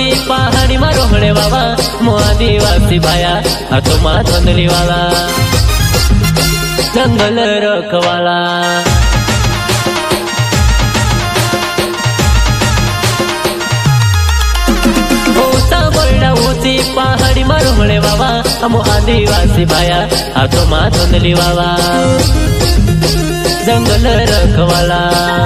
ऊंची पहाड़ी में रोहड़े बाबा मो आदिवासी भाया हाथों में धुंधली वाला जंगल रखवाला ऊंची पहाड़ी में रोहड़े बाबा हम आदिवासी भाया हाथों में धुंधली वाला जंगल रखवाला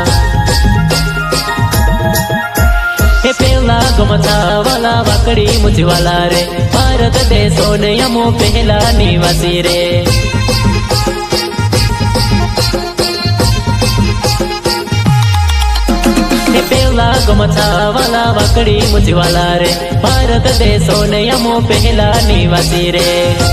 हे पेला गमछा वाला वाकड़ी मुझी वाला रे भारत देशो ने यमो पहला निवासी रे हे पेला गमछा वाला वाकड़ी मुझी वाला रे भारत देशो ने यमो पहला निवासी रे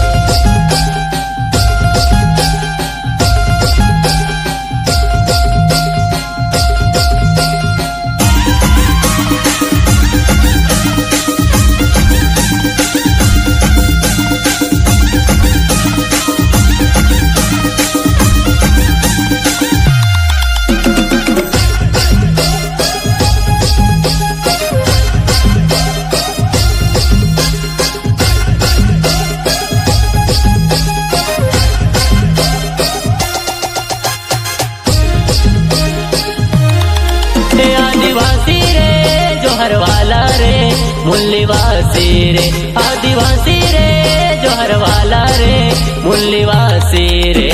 आदिवासी रे जोहर वाला रे मुल्लीवासी रे आदिवासी रे जोहर वाला रे मुल्लीवासी रे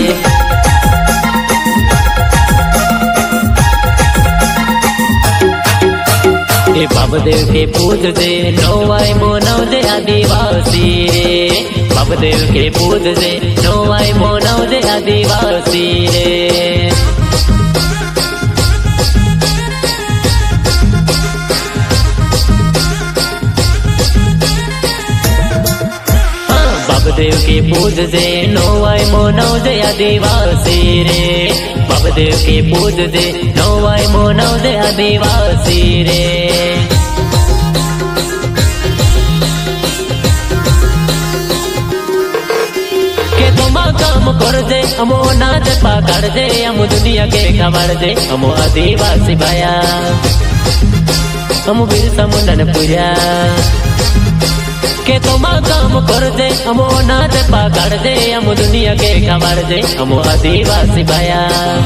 ए बाबदेव के पूज दे नौवाई मोनव दे आदिवासी रे बाबदेव के पूज दे नौवाई मोनव दे आदिवासी रे बाबदेव के पूज दे नौवाई मोनव दे आदिवासी रे बाबदेव के पूज दे नौवाई मोनव दे आदिवासी रे के तुम काम कर दे हमो नाच पकड़ दे हम दुनिया के खबर दे हमो आदिवासी भाया हम बिरसा मुंडन पुरिया के तुम काम कर दे हमो नाच पकड़ दे हम दुनिया के खबर दे हम आदिवासी भाया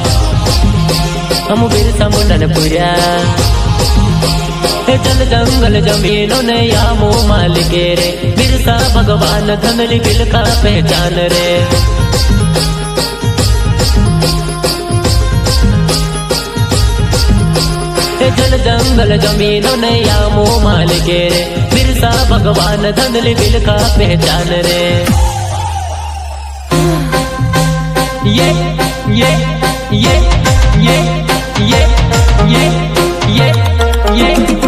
हम बिरसा मुंडन पुरिया जल जंगल जमीनों ने या मुँह मालिक रे बिरसा भगवान धुंधली बिल का पहचान रे जल जंगल जमीनों ने या मुँह मालिक रे बिरसा भगवान धुंधली बिल का पहचान रे ये ये ये ये ये ये ये ये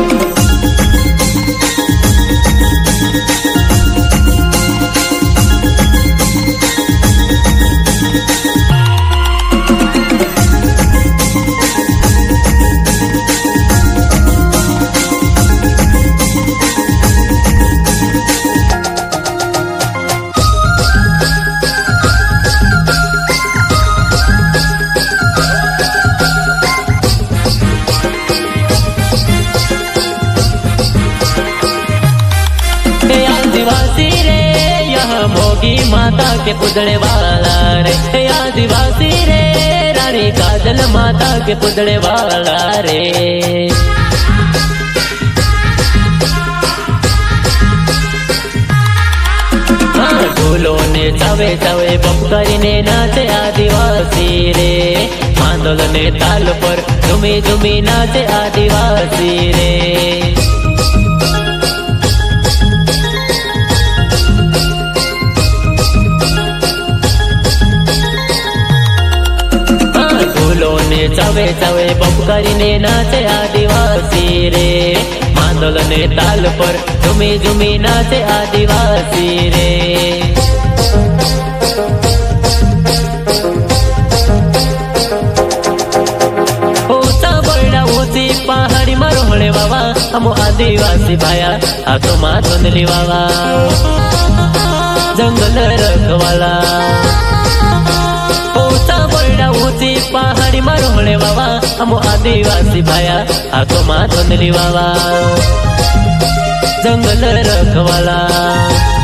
आदिवासी रे यह मोगी माता के पुतले वाला रे आदिवासी रे रानी काजल माता के पुतले वाला रे ढोलों ने चावे चावे बपकरी ने नाचे आदिवासी रे मांदोल ने ताल पर झुमी झुमी नाचे आदिवासी रे चावे चावे बपकरी ने नाचे आदिवासी रे मांदोल ने ताल पर झुमी झुमी नाचे आदिवासी रे ऊंची पहाड़ी में रोहड़े बाबा हम आदिवासी भाया हाथों में धुंधली वाला जंगल रखवाला ऊंची पहाड़ी में रोहड़े बाबा हम आदिवासी भाया हाथों में धुंधली वाला जंगल रखवाला।